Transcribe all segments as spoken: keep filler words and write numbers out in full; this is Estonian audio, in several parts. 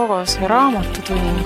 Logose raamatutund.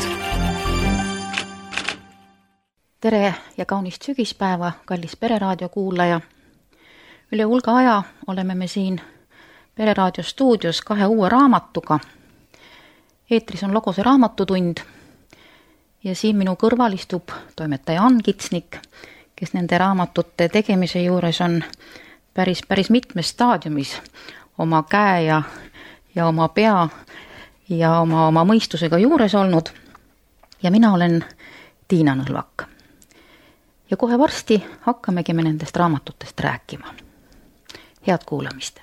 Tere ja kaunist sügispäeva, kallis Pereraadio kuulaja. Üle hulga aja oleme me siin Pereraadio stuudios kahe uue raamatuga. Eetris on Logose raamatutund ja siin minu kõrval istub toimetaja Ann Kitsnik, kes nende raamatute tegemise juures on päris, päris mitmes staadiumis oma käe ja, ja oma pea ja oma, oma mõistusega juures olnud. Ja mina olen Tiina Nõlvak. Ja kohe varsti hakkamegi me nendest raamatutest rääkima. Head kuulamist!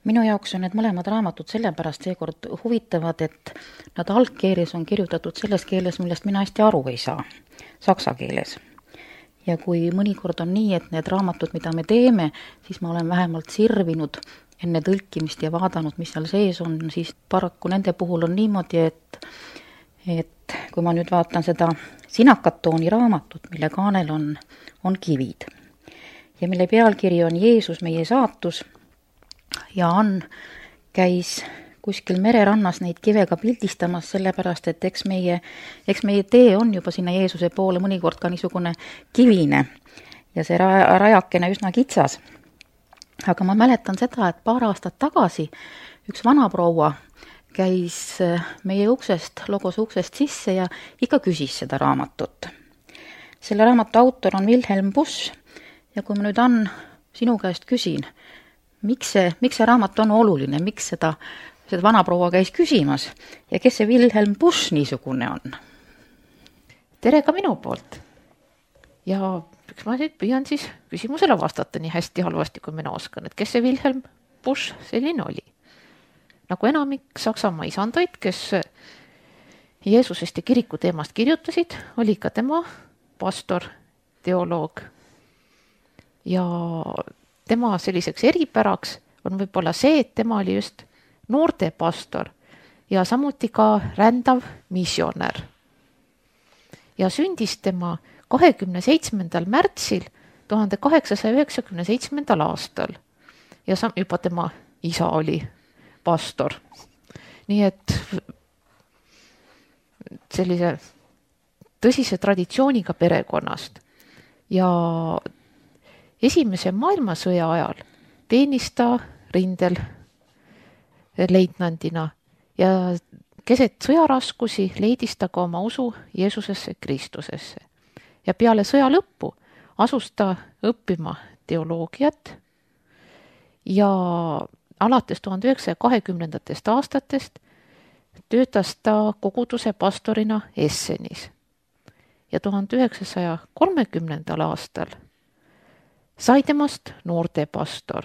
minu jaoks on need mõlemad raamatud sellepärast seekord huvitavad, et nad algkeeles on kirjutatud selles keeles, millest mina hästi aru ei saa, saksa keeles. Ja kui mõnikord on nii, et need raamatud, mida me teeme, siis ma olen vähemalt sirvinud enne tõlkimist ja vaadanud, mis seal sees on, siis paraku nende puhul on niimoodi, et, et kui ma nüüd vaatan seda Sinakatooni raamatut, mille kaanel on, on kivid ja mille pealkiri on Jeesus, meie saatus, ja Ann käis kuskil mererannas neid kivega pildistamas, sellepärast, et eks meie, eks meie tee on juba sinna Jeesuse poole mõnikord ka niisugune kivine ja see rajakene üsna kitsas. Aga ma mäletan seda, et paar aastat tagasi üks vanaproua käis meie uksest, logos uksest sisse ja ikka küsis seda raamatut. Selle raamatu autor on Wilhelm Busch ja kui ma nüüd Ann sinu käest küsin, miks see, miks see raamat on oluline, miks seda, seda vanaproua käis küsimas ja kes see Wilhelm Busch niisugune on? Tere ka minu poolt. Ja eks ma nüüd püüan siis küsimusele vastata nii hästi halvasti, kui mina oskan, et kes see Wilhelm Busch selline oli. Nagu enamik Saksamaa isandaid, kes Jeesusest ja kiriku teemast kirjutasid, oli ka tema pastor, teoloog. Ja tema selliseks eripäraks on võib-olla see, et tema oli just noorte pastor ja samuti ka rändav missionär. Ja sündis tema kahekümne seitsmendal märtsil tuhande kaheksasaja üheksakümne seitsmendal aastal ja juba tema isa oli pastor. Nii et sellise tõsise traditsiooniga perekonnast ja esimese maailmasõja ajal teenis ta rindel leitnandina ja keset sõjaraskusi leidis ta ka oma usu Jeesusesse Kristusesse. Ja peale sõja lõppu asus ta õppima teoloogiat ja alates tuhande üheksasaja kahekümnendatest aastatest töötas ta koguduse pastorina Essenis. Ja tuhande üheksasaja kolmekümnendal aastal sai temast noorte pastor.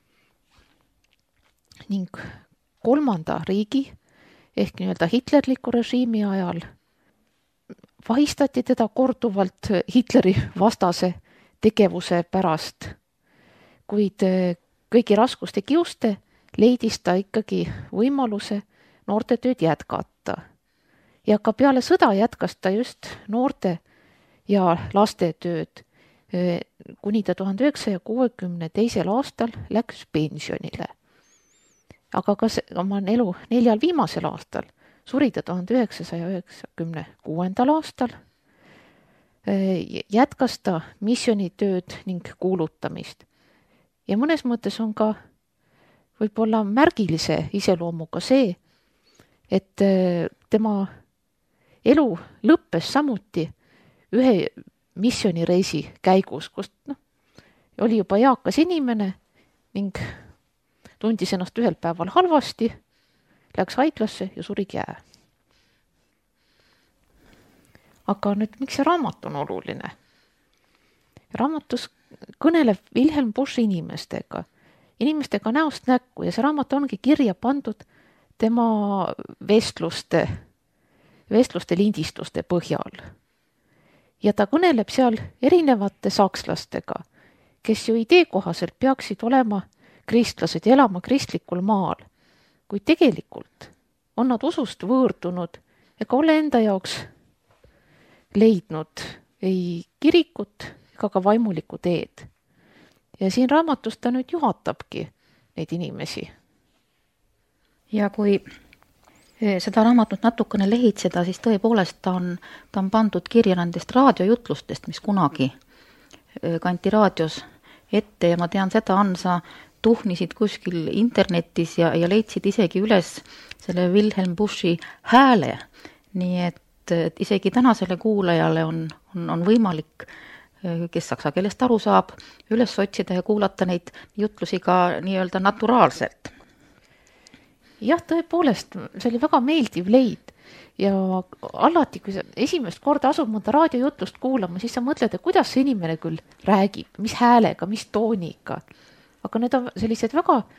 Ning kolmanda riigi ehk nii-öelda hitlerliku režiimi ajal vahistati teda korduvalt Hitleri vastase tegevuse pärast, kuid kõigi raskuste kiuste leidis ta ikkagi võimaluse noortetööd jätkata. Ja ka peale sõda jätkas ta just noorte ja laste tööd, kuni ta tuhande üheksasaja kuuekümne teisel aastal läks pensionile. Aga ka oma elu neljal viimasel aastal suri ta tuhande üheksasaja üheksakümne kuuendal aastal, jätkas ta missionitööd ning kuulutamist. Ja mõnes mõttes on ka võib-olla märgilise iseloomuga see, et tema elu lõppes samuti ühe missionireisi käigus, kust no, oli juba eakas inimene ning tundis ennast ühel päeval halvasti, läks haiglasse ja suri käe. Aga nüüd, miks see raamat on oluline? Raamatus kõneleb Wilhelm Busch inimestega, inimestega näost näkku ja see raamat ongi kirja pandud tema vestluste, vestluste lindistuste põhjal. Ja ta kõneleb seal erinevate sakslastega, kes ju idee kohaselt peaksid olema kristlased ja elama kristlikul maal, kuid tegelikult on nad usust võõrdunud ega ole enda jaoks leidnud ei kirikut ega ka vaimulikku teed. Ja siin raamatus ta nüüd juhatabki neid inimesi. Ja kui seda raamatut natukene lehitseda, siis tõepoolest ta on, ta on pandud kirja nendest raadiojutlustest, mis kunagi kanti raadios ette ja ma tean seda, Ansa tuhnisid kuskil internetis ja, ja leidsid isegi üles selle Wilhelm Buschi hääle. Nii et, et isegi tänasele kuulajale on, on, on võimalik, kes saksa keelest aru saab, üles otsida ja kuulata neid jutlusi ka nii-öelda naturaalselt. Jah, tõepoolest, see oli väga meeldiv leid ja alati, kui sa esimest korda asub mõnda raadiojutlust kuulama, siis sa mõtled, et kuidas see inimene küll räägib, mis häälega, mis tooniga. Aga need on sellised väga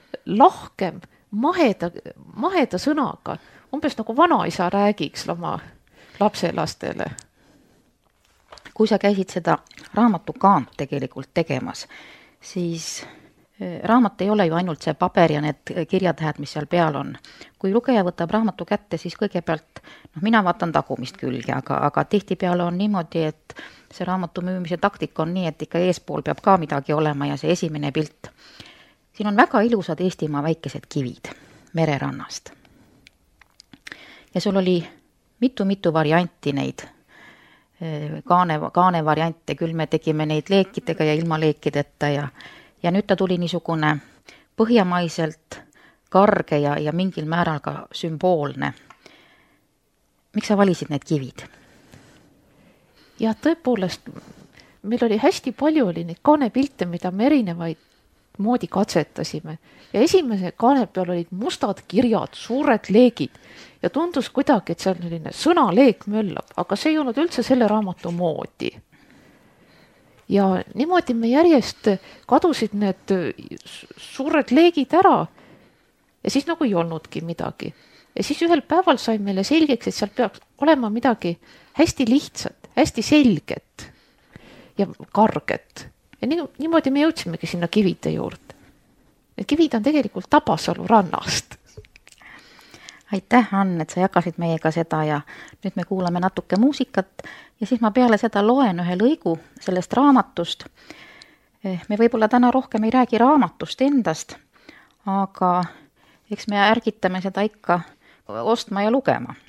lahkem, maheda, maheda sõnaga, umbes nagu vanaisa räägiks oma lapselastele. Kui sa käisid seda raamatukaant tegelikult tegemas, siis raamat ei ole ju ainult see paber ja need kirjatähed, mis seal peal on. Kui lugeja võtab raamatu kätte, siis kõigepealt, noh, mina vaatan tagumist külge, aga, aga tihtipeale on niimoodi, et see raamatu müümise taktika on nii, et ikka eespool peab ka midagi olema ja see esimene pilt. Siin on väga ilusad Eestimaa väikesed kivid mererannast. Ja sul oli mitu-mitu varianti neid kaane, kaane variante, küll me tegime neid leekidega ja ilma leekideta ja Ja nüüd ta tuli niisugune põhjamaiselt karge ja, ja mingil määral ka sümboolne. Miks sa valisid need kivid? Ja tõepoolest, meil oli hästi palju oli neid kaanepilte, mida me erinevaid moodi katsetasime. Ja esimese kaane peal olid mustad kirjad, suured leegid ja tundus kuidagi, et seal selline sõnaleek möllab, aga see ei olnud üldse selle raamatu moodi. Ja niimoodi me järjest kadusid need suured leegid ära ja siis nagu ei olnudki midagi. Ja siis ühel päeval sai meile selgeks, et seal peaks olema midagi hästi lihtsat, hästi selget ja karget. Ja nii, niimoodi me jõudsimegi sinna kivide juurde. Need kivid on tegelikult Tabasalu rannast. Aitäh, Ann, et sa jagasid meiega seda ja nüüd me kuulame natuke muusikat ja siis ma peale seda loen ühe lõigu sellest raamatust. Me võib-olla täna rohkem ei räägi raamatust endast, aga eks me ärgitame seda ikka ostma ja lugema.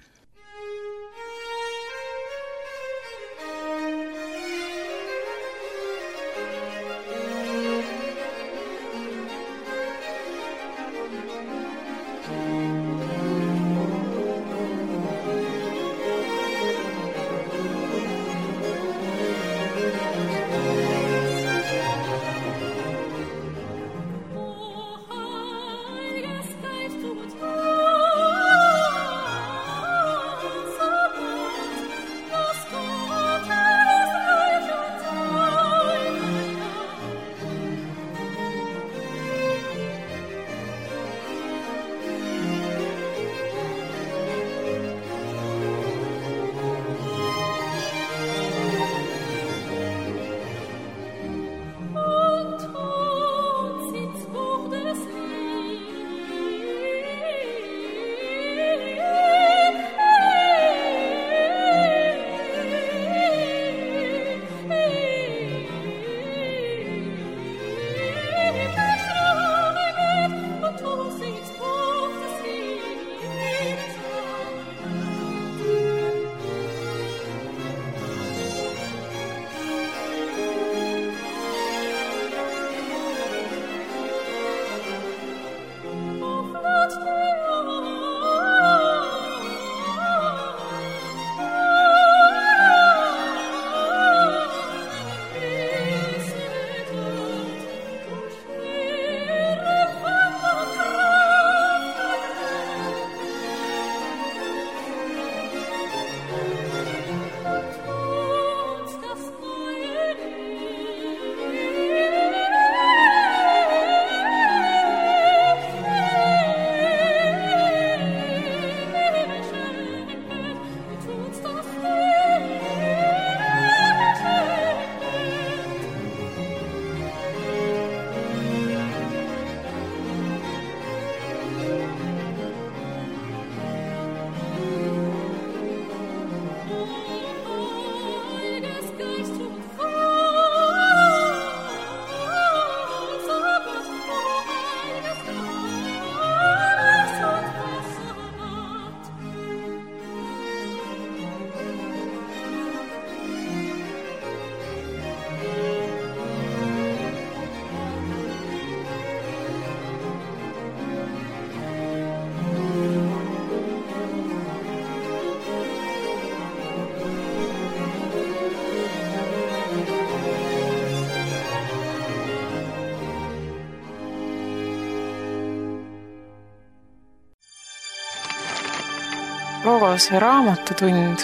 Loos raamatutund.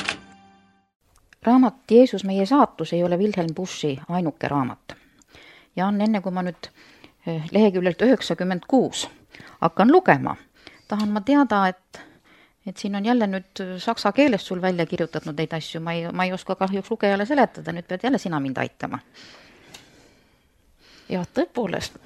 Raamat Jeesus meie saatus ei ole Wilhelm Bushi ainuke raamat. ja on enne, kui ma nüüd leheküljelt üheksakümmend kuus hakkan lugema, tahan ma teada, et et siin on jälle nüüd saksa keeles sul välja kirjutatud neid asju, ma ei, ma ei oska kahjuks lugejale seletada, nüüd pead jälle sina mind aitama. Ja tõepoolest,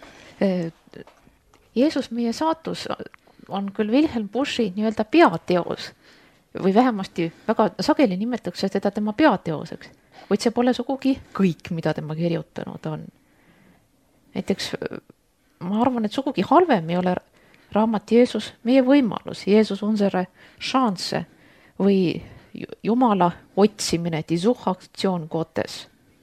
Jeesus meie saatus on küll Wilhelm Bushi nii-öelda peateos või vähemasti väga sageli nimetatakse teda tema peateoseks, kuid see pole sugugi kõik, mida tema kirjutanud on. Näiteks ma arvan, et sugugi halvem ei ole raamat Jeesus meie võimalus, Jeesus unsere chance või Jumala otsimine, die Suchaktsioon Gottes.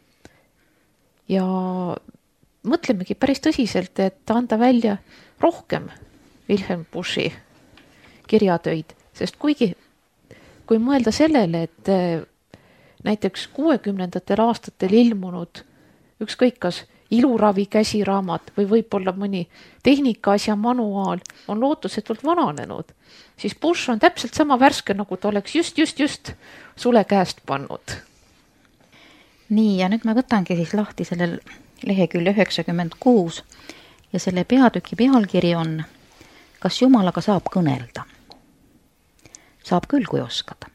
Ja mõtlemegi päris tõsiselt, et anda välja rohkem Wilhelm Bushi kirjatöid, sest kuigi, kui mõelda sellele, et näiteks kuuekümnendatel aastatel ilmunud ükskõik kas iluravi käsiraamat või võib-olla mõni tehnikaasja manuaal on lootusetult vananenud, siis Bush on täpselt sama värske, nagu ta oleks just, just, just sule käest pannud. Nii, ja nüüd ma võtangi siis lahti sellel lehekülje üheksakümmend kuus ja selle peatüki pealkiri on Kas Jumalaga saab kõnelda? Saab küll, kui oskad.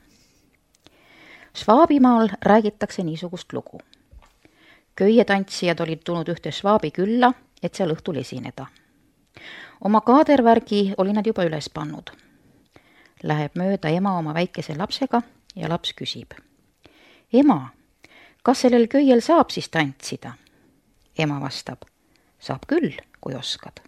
Svaabimaal räägitakse niisugust lugu. Köietantsijad olid tulnud ühte Svaabi külla, et seal õhtul esineda. Oma kaadervärgi oli nad juba üles pannud. Läheb mööda ema oma väikese lapsega ja laps küsib. Ema, kas sellel köiel saab siis tantsida? Ema vastab, saab küll, kui oskad.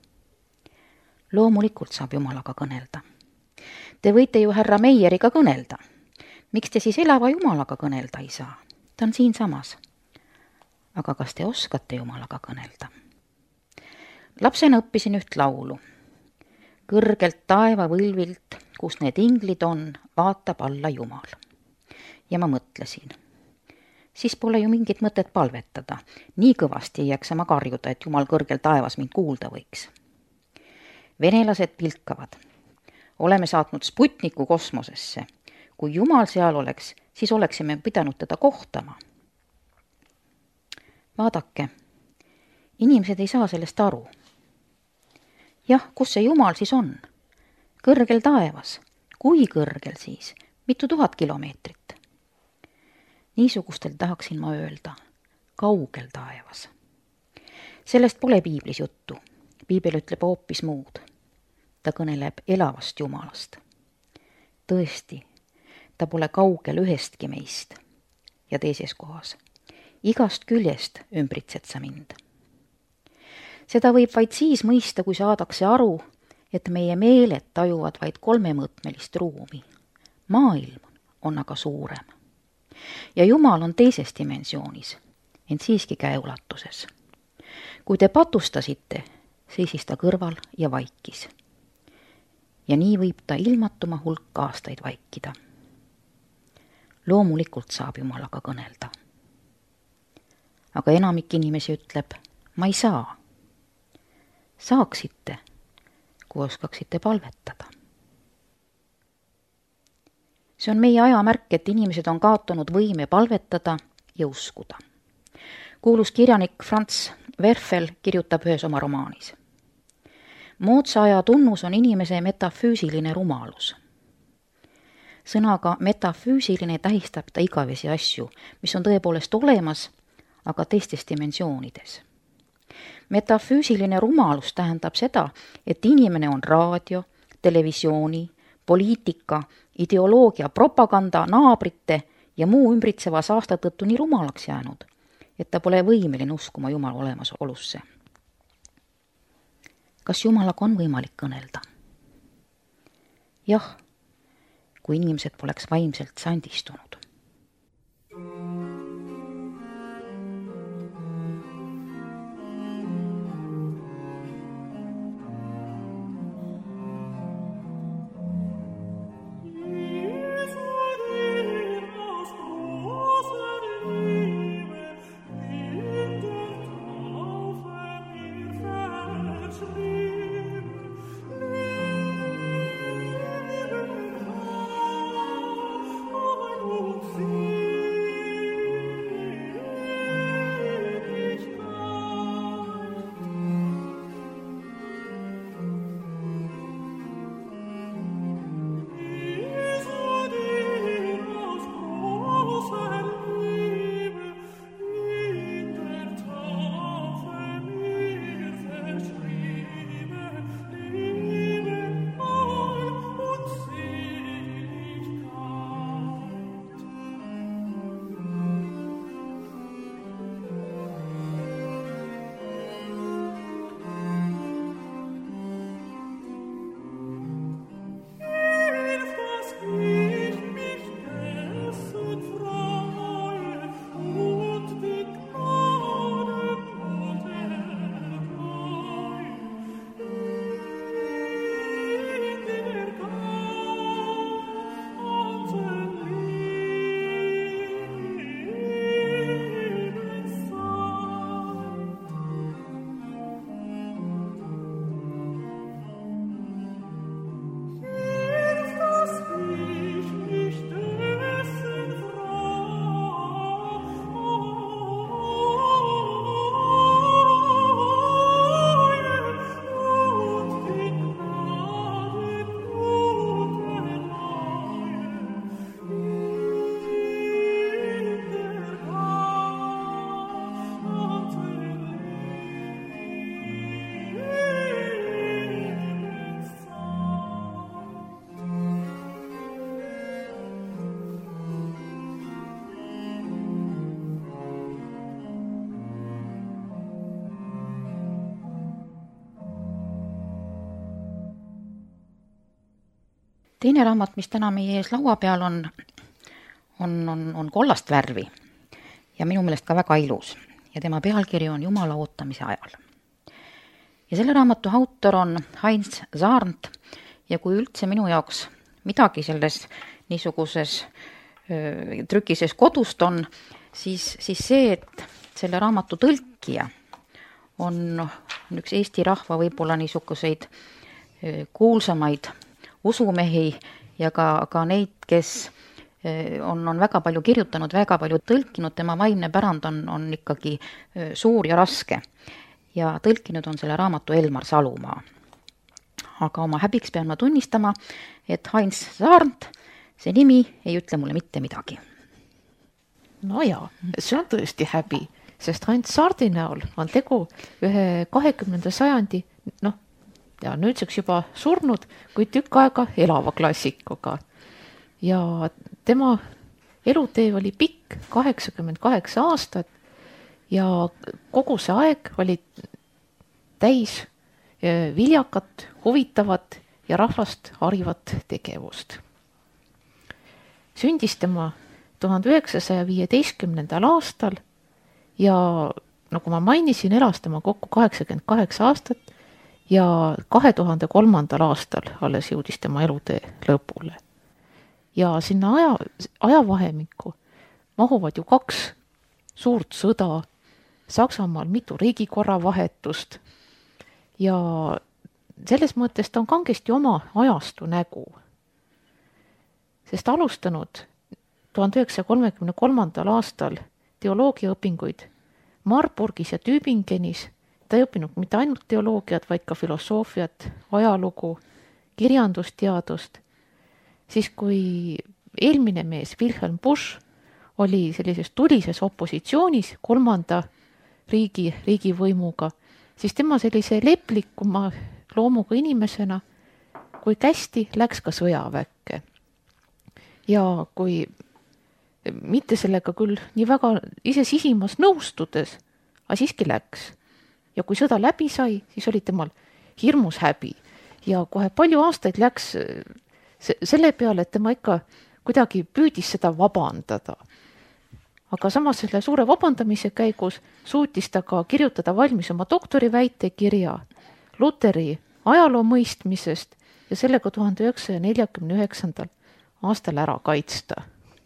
Loomulikult saab Jumalaga kõnelda. Te võite ju härra Meieriga kõnelda. Miks te siis elava Jumalaga kõnelda ei saa? Ta on siin samas. Aga kas te oskate Jumalaga kõnelda? Lapsena õppisin üht laulu. Kõrgelt taeva võlvilt, kus need inglid on, vaatab alla Jumal. Ja ma mõtlesin. Siis pole ju mingit mõtet palvetada. Nii kõvasti ei jaksa ma karjuda, et Jumal kõrgel taevas mind kuulda võiks. Venelased pilkavad. Oleme saatnud Sputniku kosmosesse. Kui Jumal seal oleks, siis oleksime pidanud teda kohtama. Vaadake, inimesed ei saa sellest aru. Jah, kus see Jumal siis on? Kõrgel taevas. Kui kõrgel siis? Mitu tuhat kilomeetrit? Niisugustel tahaksin ma öelda. Kaugel taevas. Sellest pole piiblis juttu. Piibel ütleb hoopis muud. Ta kõneleb elavast Jumalast. Tõesti, ta pole kaugel ühestki meist. Ja teises kohas. Igast küljest ümbritsed sa mind. Seda võib vaid siis mõista, kui saadakse aru, et meie meeled tajuvad vaid kolmemõõtmelist ruumi. Maailm on aga suurem. Ja Jumal on teises dimensioonis, ent siiski käeulatuses. Kui te patustasite, seisis ta kõrval ja vaikis. Ja nii võib ta ilmatuma hulk aastaid vaikida. Loomulikult saab Jumalaga kõnelda. Aga enamik inimesi ütleb, ma ei saa. Saaksite, kui oskaksite palvetada. See on meie aja märk, et inimesed on kaotanud võime palvetada ja uskuda. Kuulus kirjanik Franz Werfel kirjutab ühes oma romaanis. Moodsa aja tunnus on inimese metafüüsiline rumalus. Sõnaga metafüüsiline tähistab ta igavesi asju, mis on tõepoolest olemas, aga teistes dimensioonides. Metafüüsiline rumalus tähendab seda, et inimene on raadio, televisiooni, poliitika, ideoloogia, propaganda, naabrite ja muu ümbritseva saasta tõttu nii rumalaks jäänud, et ta pole võimeline uskuma Jumala olemasolusse. Kas Jumalaga on võimalik kõnelda? Jah, kui inimesed poleks vaimselt sandistunud. Oh teine raamat, mis täna meie ees laua peal on, on, on, on kollast värvi ja minu meelest ka väga ilus ja tema pealkiri on Jumala ootamise ajal. Ja selle raamatu autor on Heinz Sarnt ja kui üldse minu jaoks midagi selles niisuguses öö, trükises kodust on, siis, siis see, et selle raamatu tõlkija on, on üks Eesti rahva võib-olla niisuguseid öö, kuulsamaid usumehi ja ka, ka neid, kes on, on väga palju kirjutanud, väga palju tõlkinud, tema vaimne pärand on, on ikkagi suur ja raske. Ja tõlkinud on selle raamatu Elmar Salumaa. Aga oma häbiks pean ma tunnistama, et Heinz Sarnt, see nimi ei ütle mulle mitte midagi. No jaa, see on tõesti häbi, sest Heinz Sardi näol on tegu ühe kahekümnenda sajandi, noh, ja nüüdseks juba surnud, kui tükk aega elava klassikuga. Ja tema elutee oli pikk, kaheksakümmend kaheksa aastat ja kogu see aeg oli täis viljakat, huvitavat ja rahvast harivat tegevust. Sündis tema tuhande üheksasaja viieteistkümnendal aastal ja nagu ma mainisin, elas tema kokku kaheksakümmend kaheksa aastat ja kahe tuhande kolmandal aastal alles jõudis tema elutee lõpule. Ja sinna aja, ajavahemikku mahuvad ju kaks suurt sõda, Saksamaal mitu riigikorra vahetust ja selles mõttes ta on kangesti oma ajastu nägu. Sest alustanud tuhande üheksasaja kolmekümne kolmandal aastal teoloogiaõpinguid Marburgis ja Tübingenis, ta ei õppinud mitte ainult teoloogiat, vaid ka filosoofiat, ajalugu, kirjandusteadust, siis kui eelmine mees Wilhelm Busch oli sellises tulises opositsioonis kolmanda riigi, riigivõimuga, siis tema sellise leplikuma loomuga inimesena, kui kästi, läks ka sõjaväkke. Ja kui mitte sellega küll nii väga ise sisimas nõustudes, aga siiski läks. Ja kui sõda läbi sai, siis oli temal hirmus häbi. Ja kohe palju aastaid läks selle peale, et tema ikka kuidagi püüdis seda vabandada. Aga samas selle suure vabandamise käigus suutis ta ka kirjutada valmis oma doktori väitekirja Luteri ajaloo mõistmisest ja sellega tuhande üheksasaja neljakümne üheksandal aastal ära kaitsta.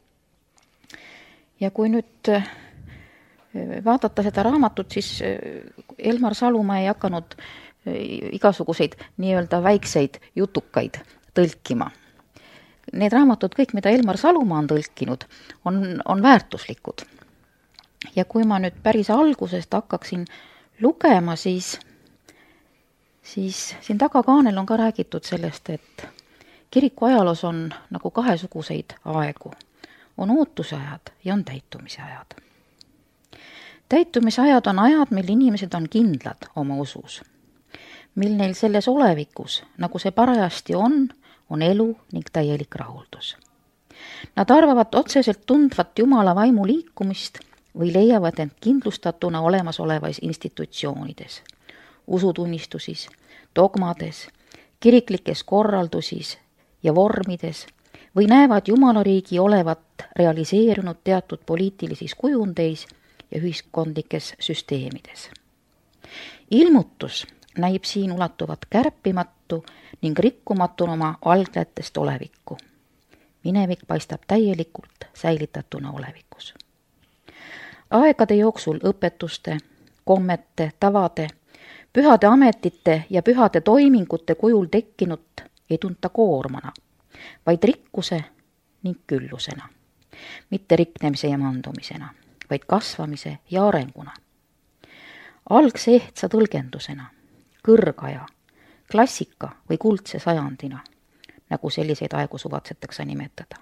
Ja kui nüüd vaadata seda raamatut, siis Elmar Salumaa ei hakanud igasuguseid nii-öelda väikseid jutukaid tõlkima. Need raamatud, kõik, mida Elmar Salumaa on tõlkinud, on, on väärtuslikud. Ja kui ma nüüd päris algusest hakkaksin lugema, siis, siis siin tagakaanel on ka räägitud sellest, et kiriku ajaloos on nagu kahesuguseid aegu. On ootuse ajad ja on täitumise ajad. Täitumise ajad on ajad, mil inimesed on kindlad oma usus. Mil neil selles olevikus, nagu see parajasti on, on elu ning täielik rahuldus. Nad arvavad otseselt tundvat Jumala vaimu liikumist või leiavad end kindlustatuna olemasolevais institutsioonides, usutunnistusis, dogmades, kiriklikes korraldusis ja vormides või näevad Jumala riigi olevat realiseerunud teatud poliitilisis kujundeis ja ühiskondlikes süsteemides. Ilmutus näib siin ulatuvat kärpimatu ning rikkumatuna oma alglätest olevikku. Minevik paistab täielikult säilitatuna olevikus. Aegade jooksul õpetuste, kommete, tavade, pühade ametite ja pühade toimingute kujul tekkinut ei tunta koormana, vaid rikkuse ning küllusena. Mitte riknemise ja mandumisena, vaid kasvamise ja arenguna. Algse ehtsa tõlgendusena, kõrgaja, klassika või kuldse sajandina, nagu selliseid aegu suvatsetakse nimetada.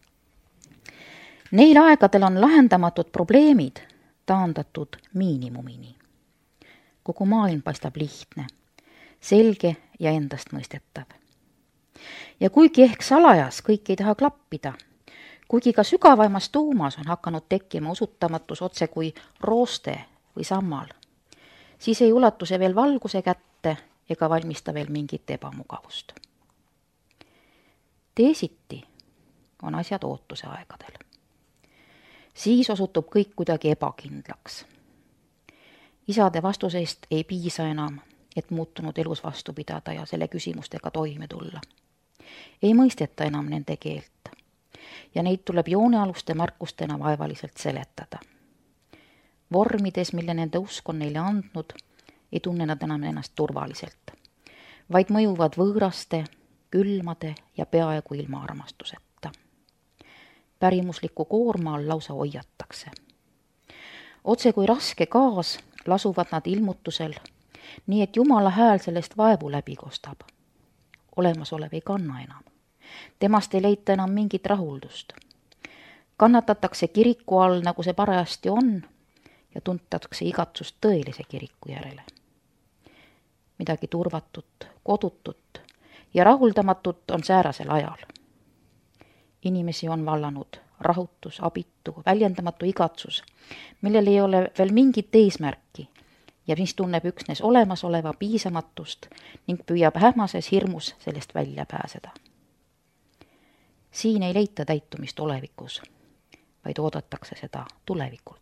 Neil aegadel on lahendamatud probleemid taandatud miinimumini. Kogu maailm paistab lihtne, selge ja endast mõistetav. Ja kuigi ehk salajas kõik ei taha klappida, kuigi ka sügavaimas tuumas on hakanud tekkima usutamatus otse kui rooste või sammal, siis ei ulatu see veel valguse kätte ega valmista veel mingit ebamugavust. teisiti on asjad ootuse aegadel. Siis osutub kõik kuidagi ebakindlaks. Isade vastuseist ei piisa enam, et muutunud elus vastu pidada ja selle küsimustega toime tulla. Ei mõisteta enam nende keelt ja neid tuleb joonealuste märkustena vaevaliselt seletada. Vormides, mille nende usk on neile andnud, ei tunne nad enam ennast turvaliselt, vaid mõjuvad võõraste, külmade ja peaaegu ilma armastuseta. Pärimusliku koorma all lausa hoiatakse. Otse kui raske gaas lasuvad nad ilmutusel, nii et Jumala hääl sellest vaevu läbi kostab. Olemasolev ei kanna enam. Temast ei leita enam mingit rahuldust. Kannatatakse kiriku all, nagu see parajasti on, ja tuntatakse igatsust tõelise kiriku järele. Midagi turvatut, kodutut ja rahuldamatut on säärasel ajal. Inimesi on vallanud rahutus, abitu, väljendamatu igatsus, millel ei ole veel mingit eesmärki ja mis tunneb üksnes olemasoleva piisamatust ning püüab hämases hirmus sellest välja pääseda. Siin ei leita täitumist olevikus, vaid oodatakse seda tulevikult.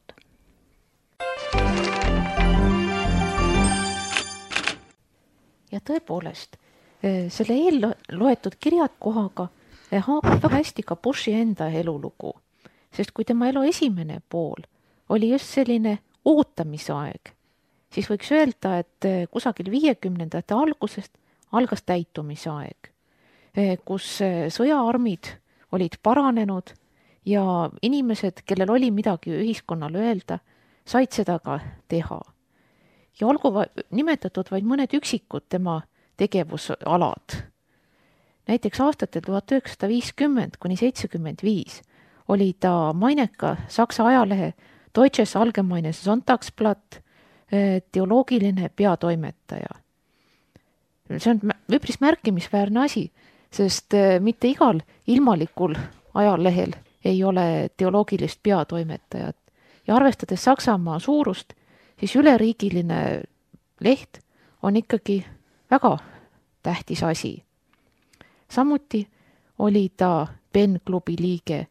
Ja tõepoolest, selle eelloetud kirjatkohaga haakub väga hästi ka Bushi enda elulugu, sest kui tema elu esimene pool oli just selline ootamisaeg, siis võiks öelda, et kusagil viiekümnendate algusest algas täitumisaeg, kus sõjaarmid olid paranenud ja inimesed, kellel oli midagi ühiskonnal öelda, said seda ka teha. Ja olgu nimetatud vaid mõned üksikud tema tegevusalad. Näiteks aastatel tuhat üheksasada viiskümmend kuni seitsekümmend viis oli ta maineka Saksa ajalehe Deutsches Allgemeines Sonntagsblatt teoloogiline peatoimetaja. See on üpris märkimisväärne asi, sest mitte igal ilmalikul ajalehel ei ole teoloogilist peatoimetajat. Ja arvestades Saksamaa suurust, siis üleriigiline leht on ikkagi väga tähtis asi. Samuti oli ta Ben-klubi liige,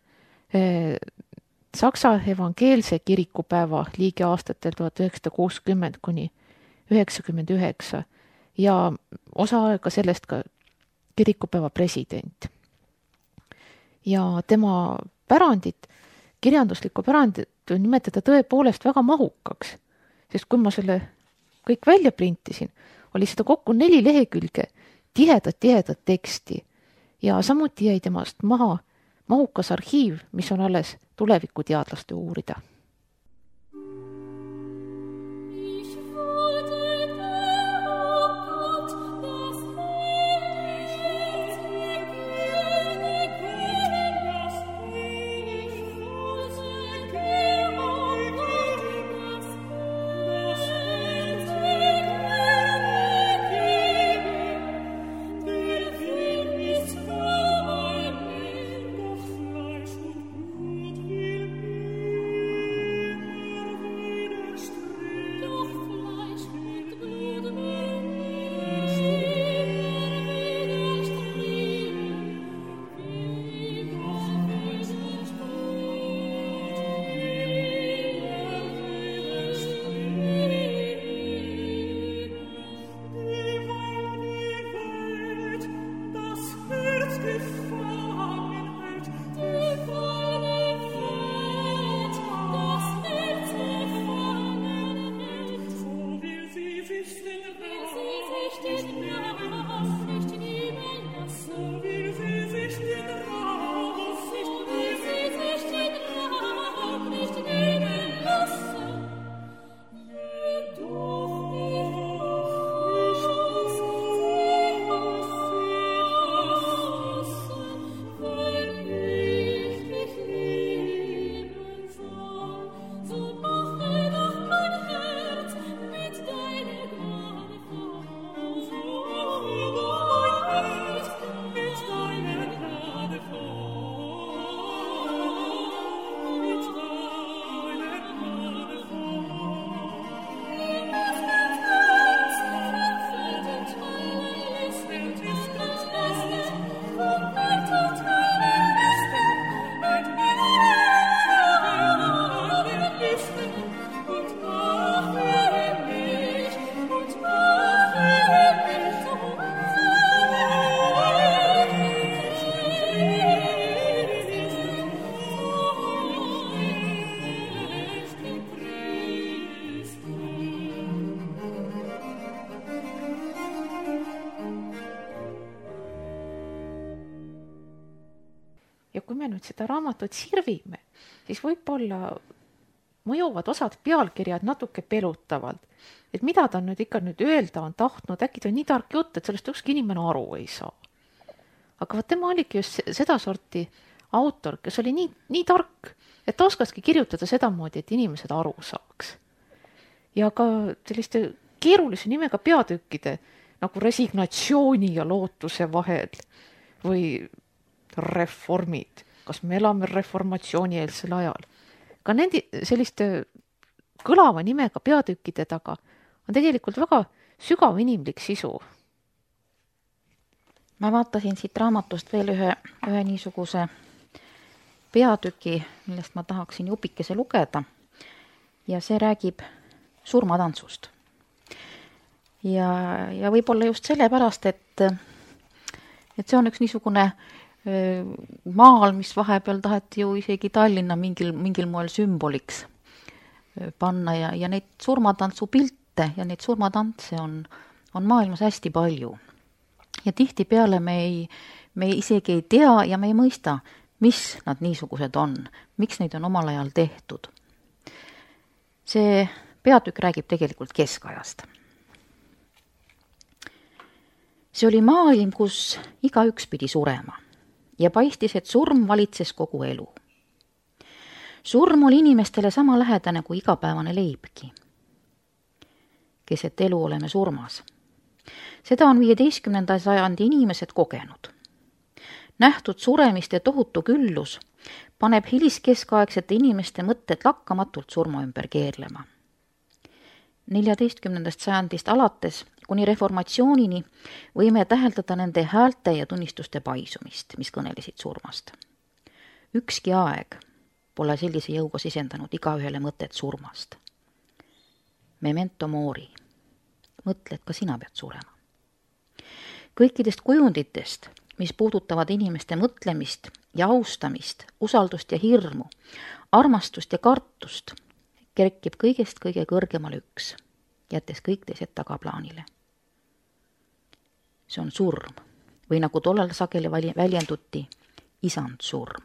Saksa evangeelse kirikupäeva liige aastatel tuhat üheksasada kuuskümmend kuni üheksakümmend üheksa ja osa aega sellest ka kirikupäeva president. Ja tema pärandit, kirjanduslikku pärandit nimetada tõepoolest väga mahukaks, sest kui ma selle kõik välja printisin, oli seda kokku neli lehekülge tihedat, tihedat teksti ja samuti jäi temast maha mahukas arhiiv, mis on alles tulevikuteadlaste uurida. ja kui me nüüd seda raamatut sirvime, siis võib-olla mõjuvad osad pealkirjad natuke pelutavalt, et mida ta nüüd ikka nüüd öelda on tahtnud, äkki ta on nii tark jutt, et sellest ükski inimene aru ei saa. Aga vaat tema oligi just seda sorti autor, kes oli nii, nii tark, et ta oskaski kirjutada sedamoodi, et inimesed aru saaks. Ja ka selliste keerulise nimega peatükkide nagu resignatsiooni ja lootuse vahel või reformid, kas me elame reformatsioonieelsel ajal. Ka nende selliste kõlava nimega peatükkide taga on tegelikult väga sügav inimlik sisu. Ma vaatasin siit raamatust veel ühe, ühe niisuguse peatüki, millest ma tahaksin jupikese lugeda ja see räägib surmatantsust. Ja, ja võib-olla just sellepärast, et, et see on üks niisugune maal, mis vahepeal taheti ju isegi Tallinna mingil, mingil moel sümboliks panna ja, ja neid surmatantsupilte ja neid surmatantse on, on maailmas hästi palju. Ja tihtipeale me, ei, me isegi ei tea ja me ei mõista, mis nad niisugused on, miks neid on omal ajal tehtud. See peatükk räägib tegelikult keskajast. See oli maailm, kus igaüks pidi surema ja paistis, et surm valitses kogu elu. Surm oli inimestele sama lähedane kui igapäevane leibki. Keset elu oleme surmas. Seda on viieteistkümnenda sajandi inimesed kogenud. Nähtud suremiste tohutu küllus paneb hiliskeskaegsete inimeste mõtted lakkamatult surma ümber keerlema. neljateistkümnendast sajandist alates kuni reformatsioonini võime täheldada nende häälte ja tunnistuste paisumist, mis kõnelesid surmast. Ükski aeg pole sellise jõuga sisendanud igaühele mõtet surmast. Memento mori. Mõtle, et ka sina pead surema. Kõikidest kujunditest, mis puudutavad inimeste mõtlemist ja austamist, usaldust ja hirmu, armastust ja kartust, kerkib kõigest kõige kõrgemal üks, jättes kõik teised tagaplaanile. See on surm või nagu tollal sageli väljenduti, isand surm.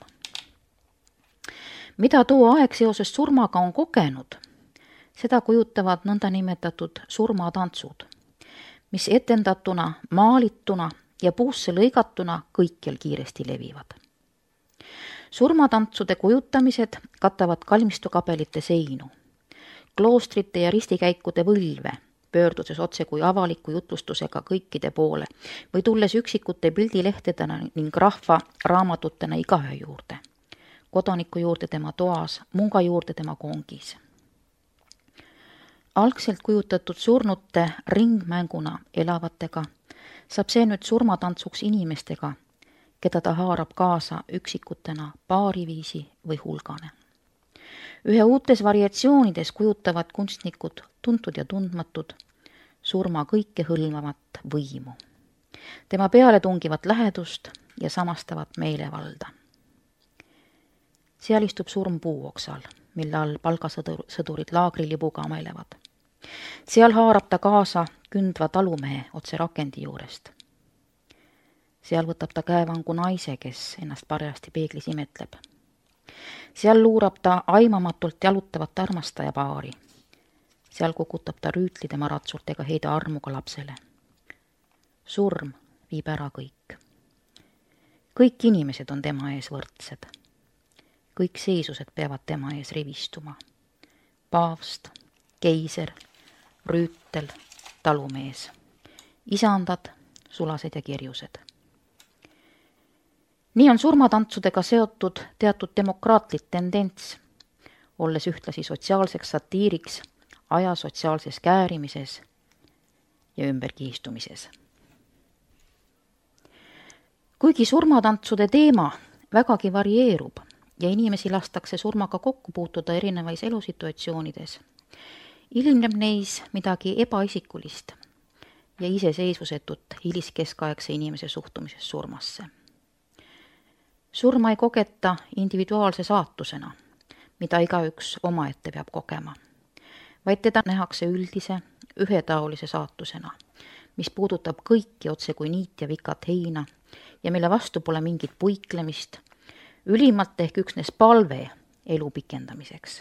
Mida too aeg seoses surmaga on kogenud, seda kujutavad nõndanimetatud surmatantsud, mis etendatuna, maalituna ja puusse lõigatuna kõikjal kiiresti levivad. Surmatantsude kujutamised katavad kalmistukabelite seinu, kloostrite ja ristikäikude võlve, pöördudes otse kui avaliku jutlustusega kõikide poole või tulles üksikute pildilehtedena ning rahva raamatutena igaühe juurde, kodaniku juurde tema toas, munga juurde tema kongis. Algselt kujutatud surnute ringmänguna elavatega saab see nüüd surmatantsuks inimestega, keda ta haarab kaasa üksikutena paariviisi või hulgane. Ühe uutes variatsioonides kujutavad kunstnikud, tuntud ja tundmatud, surma kõike hõlmavat võimu, tema peale tungivat lähedust ja samastavat meelevalda. Seal istub surm puuoksal, mille all palgasõdurid laagrilibuga amelevad. Seal haarab ta kaasa kündva talumehe otse rakendi juurest. Seal võtab ta käevangu naise, kes ennast parajasti peeglis imetleb. Seal luurab ta aimamatult jalutavat armastaja paari. Seal kukutab ta rüütli tema ratsurtega heida armuga lapsele. Surm viib ära kõik. Kõik inimesed on tema ees võrdsed. Kõik seisused peavad tema ees rivistuma. Paavst, keiser, rüütel, talumees, isandad, sulased ja kirjused. Nii on surmatantsudega seotud teatud demokraatlik tendents, olles ühtlasi sotsiaalseks satiiriks, aja sotsiaalses käärimises ja ümberkiistumises. Kuigi surmatantsude teema vägagi varieerub ja inimesi lastakse surmaga kokku puutuda erinevais elusituatsioonides, ilmneb neis midagi ebaisikulist ja iseseisvusetut hiliskeskaegse inimese suhtumises surmasse. Surma ei kogeta individuaalse saatusena, mida igaüks omaette peab kogema, vaid teda nähakse üldise, ühetaolise saatusena, mis puudutab kõiki otse kui niit ja vikat heina ja mille vastu pole mingit puiklemist, ülimalt ehk üksnes palve elu pikendamiseks.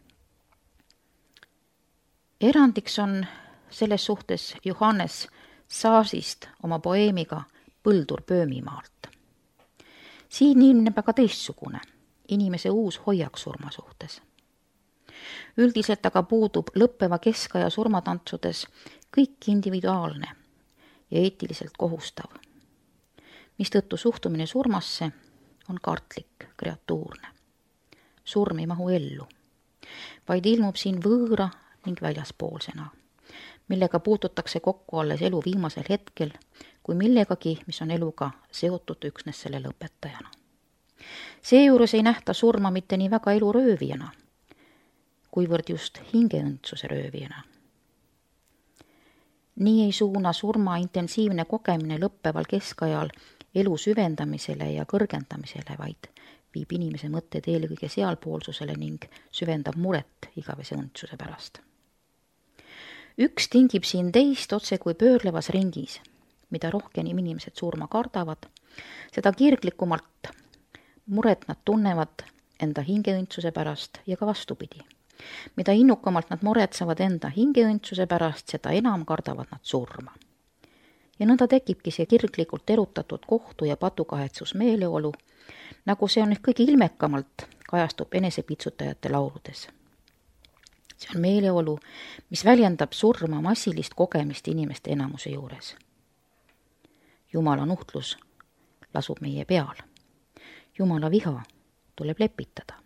Erandiks on selles suhtes Johannes Saasist oma poeemiga Põldur Pöömimaalt. Siin ilmneb aga teistsugune, inimese uus hoiak surma suhtes. Üldiselt aga puudub lõppeva keskaja surmatantsudes kõik individuaalne ja eetiliselt kohustav, mistõttu suhtumine surmasse on kartlik, kreatuurne. Surm ei mahu ellu, vaid ilmub siin võõra ning väljaspoolsena, millega puututakse kokku alles elu viimasel hetkel, kui millegagi, mis on eluga seotud üksnes selle lõpetajana. Seejuures ei nähta surma mitte nii väga elu röövijana, kuivõrd just hingeõndsuse röövijana. Nii ei suuna surma intensiivne kogemine lõppeval keskajal elu süvendamisele ja kõrgendamisele, vaid viib inimese mõtted eelkõige sealpoolsusele ning süvendab muret igavese õndsuse pärast. Üks tingib siin teist otse kui pöörlevas ringis, mida rohkem inimesed surma kardavad, seda kirglikumalt muret nad tunnevad enda hingeõndsuse pärast ja ka vastupidi. Mida innukamalt nad muretsevad enda hingeõndsuse pärast, seda enam kardavad nad surma. Ja nõnda tekibki see kirglikult erutatud kohtu ja patukahetsus meeleolu, nagu see on kõige ilmekamalt kajastub enesepitsutajate lauludes. See on meeleolu, mis väljendab surma massilist kogemist inimeste enamuse juures. Jumala nuhtlus lasub meie peal. Jumala viha tuleb lepitada.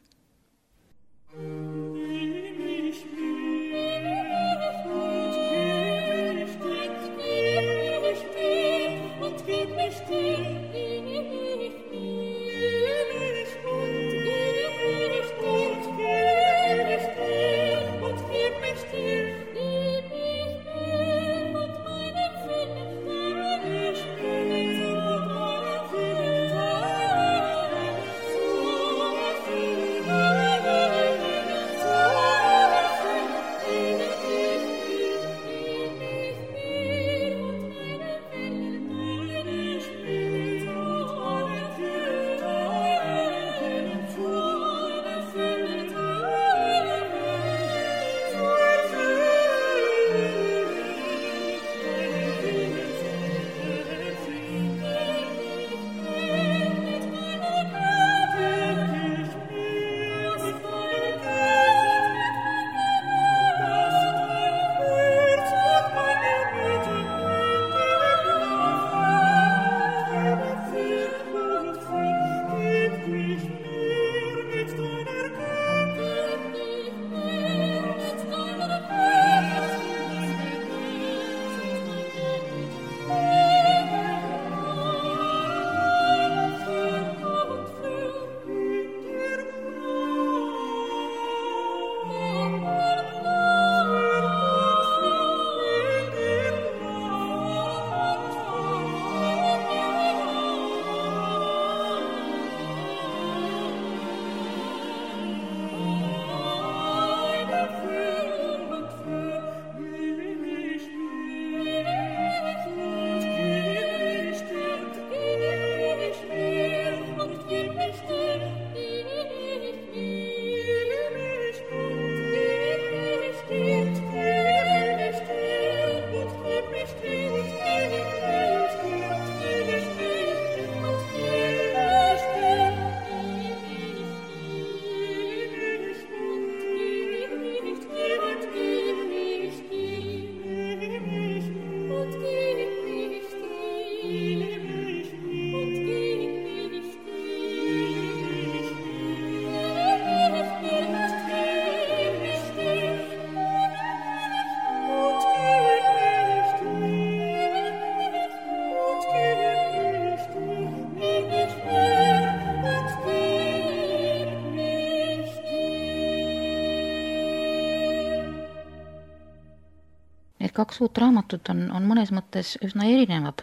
Kaks uut raamatut on, on mõnes mõttes üsna erinevad,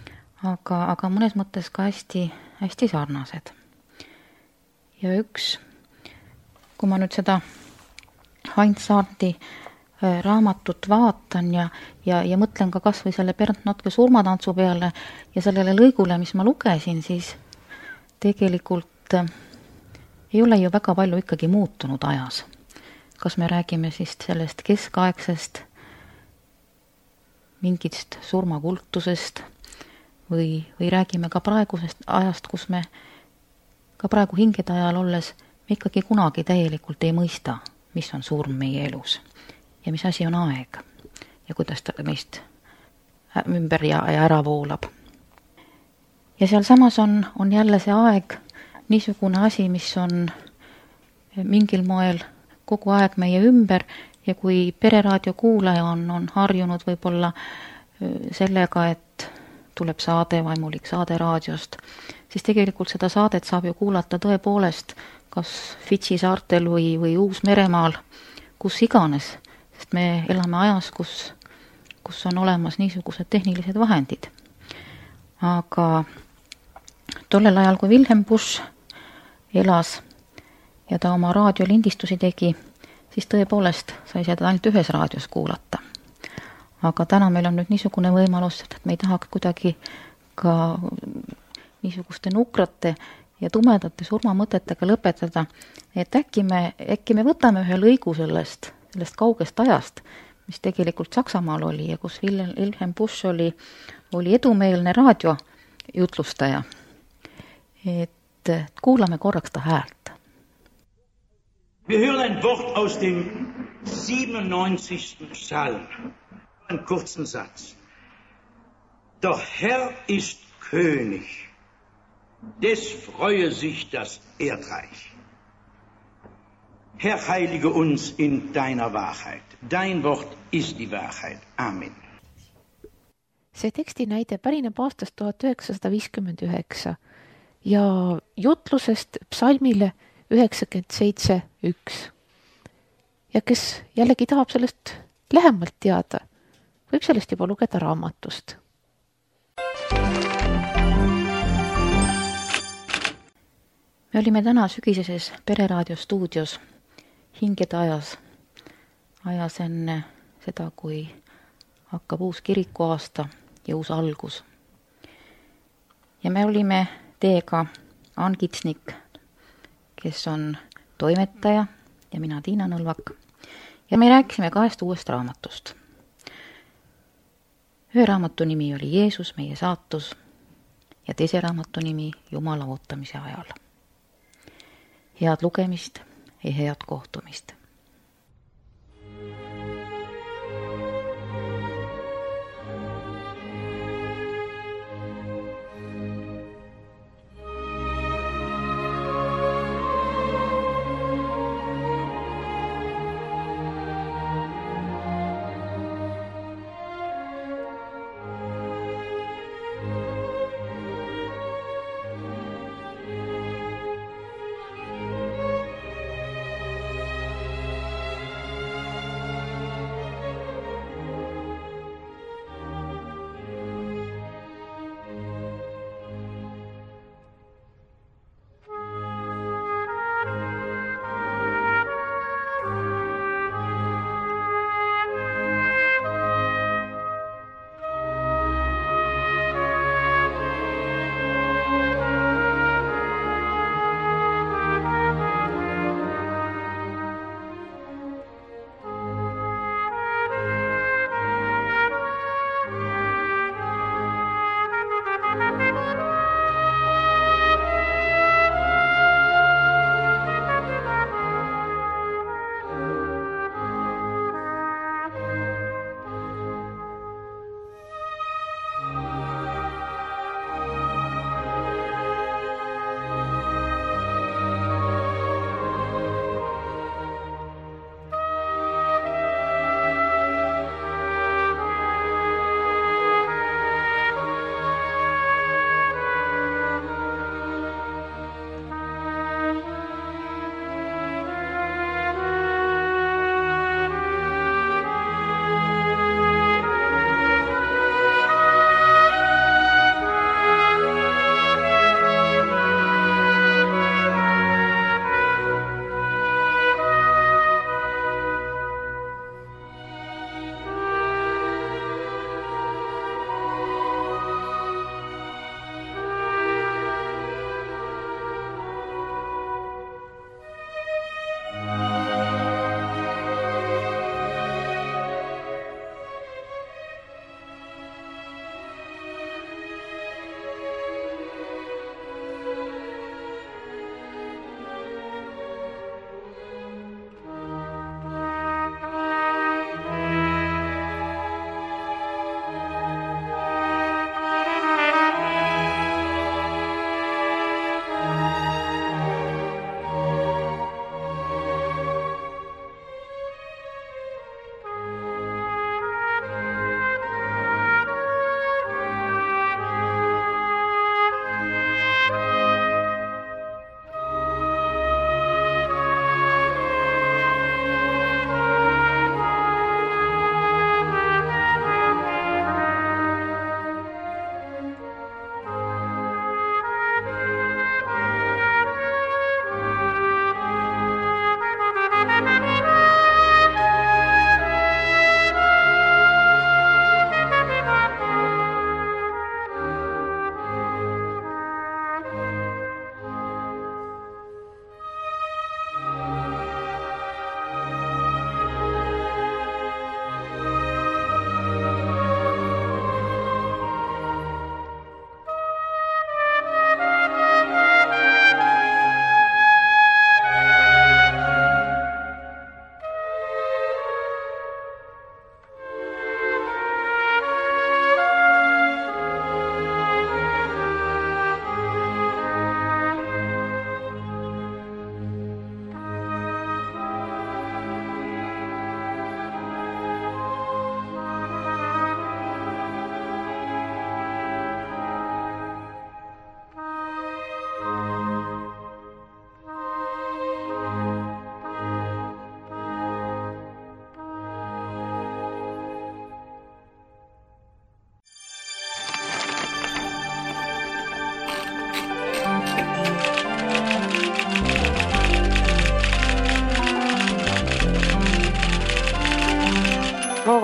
aga, aga mõnes mõttes ka hästi, hästi sarnased. Ja üks, kui ma nüüd seda Heinz Saarti raamatut vaatan ja, ja, ja mõtlen ka kas või selle Bernt Notke surmatantsu peale ja sellele lõigule, mis ma lugesin, siis tegelikult ei ole ju väga palju ikkagi muutunud ajas. Kas me räägime siis sellest keskaegsest mingist surmakultusest või, või räägime ka praegusest ajast, kus me ka praegu hingede ajal olles me ikkagi kunagi täielikult ei mõista, mis on surm meie elus ja mis asi on aeg ja kuidas ta meist ümber ja, ja ära voolab. Ja seal samas on, on jälle see aeg niisugune asi, mis on mingil moel kogu aeg meie ümber ja kui Pereraadio kuulaja on, on harjunud võib-olla sellega, et tuleb saade, vaimulik saade raadiost, siis tegelikult seda saadet saab ju kuulata tõepoolest kas Fidži saartel või, või Uus-Meremaal, kus iganes, sest me elame ajas, kus, kus on olemas niisugused tehnilised vahendid. Aga tollel ajal, kui Wilhelm Busch elas ja ta oma raadiolindistusi tegi, siis tõepoolest sai seda ainult ühes raadios kuulata. Aga täna meil on nüüd niisugune võimalus, et me ei tahaks kuidagi ka niisuguste nukrate ja tumedate surmamõtetega lõpetada, et äkki me, äkki me võtame ühe lõigu sellest, sellest kaugest ajast, mis tegelikult Saksamaal oli ja kus Wilhelm Busch oli, oli edumeelne raadiojutlustaja. Et kuulame korraks ta häält. Wir hören ein Wort aus dem siebenundneunzigsten Psalm. Einen kurzen Satz. Doch Herr ist König, des freue sich das Erdreich. Herr, heilige uns in deiner Wahrheit. Dein Wort ist die Wahrheit. Amen. See tekstinäide pärineb aastast tuhat üheksasada viiskümmend üheksa ja jutlusest psalmile üheksakümmend seitse üks. Ja kes jällegi tahab sellest lähemalt teada, võib sellest juba lugeda raamatust. Me olime täna sügiseses Pereraadio stuudios hingede ajas, ajas enne seda, kui hakkab uus kirikuaasta ja uus algus. Ja me olime teiega Ann Kitsnik, kes on toimetaja ja mina Tiina Nõlvak. Ja me rääkisime kahest uuest raamatust. Ühe raamatu nimi oli Jeesus, meie saatus ja teise raamatu nimi Jumala ootamise ajal. Head lugemist ja head kohtumist.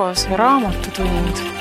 taas Raamatutund.